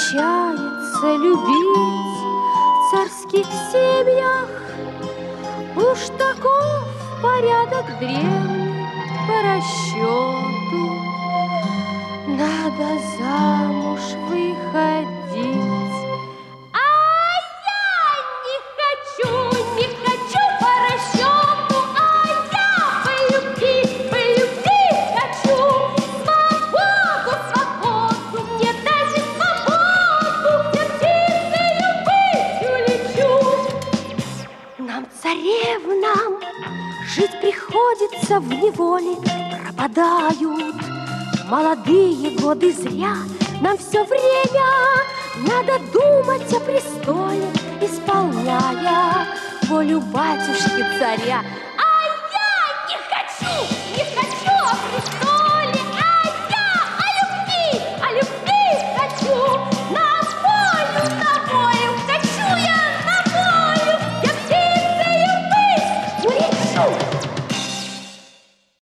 случается любить в царских семьях. Уж таков порядок древний по расчету. Надо замуж выходить. А я не хочу по расчету, а я по любви хочу. Свободу, мне дайте свободу, птицею быть улечу. Нам, царевнам, жить приходится в неволе, пропадают молодые годы зря. Нам все время надо думать о престоле, исполняя волю батюшки царя.